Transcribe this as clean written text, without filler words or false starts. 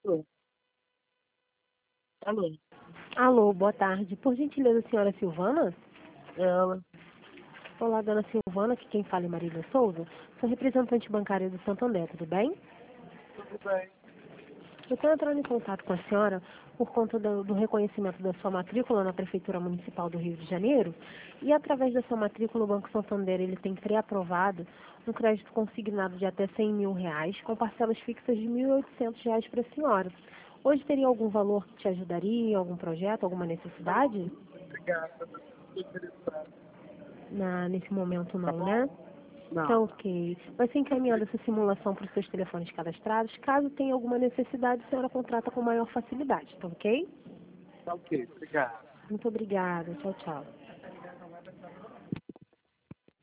Alô? Alô? Alô, boa tarde. Por gentileza, senhora Silvana? Ela? Olá, dona Silvana, que quem fala é Marília Souza. Sou representante bancária do Santander, tudo bem? Tudo bem? Eu estou entrando em contato com a senhora por conta do reconhecimento da sua matrícula na Prefeitura Municipal do Rio de Janeiro e através da sua matrícula o Banco Santander ele tem pré-aprovado um crédito consignado de até R$ 100.000 com parcelas fixas de R$ 1.800 para a senhora. Hoje teria algum valor que te ajudaria, algum projeto, alguma necessidade? Obrigada. Estou interessado. Nesse momento Tá não, bom? né? Tá Não. ok. Vai ser encaminhada essa simulação para os seus telefones cadastrados. Caso tenha alguma necessidade, a senhora contrata com maior facilidade, tá ok? Tá ok. Obrigado. Muito obrigada. Tchau, tchau.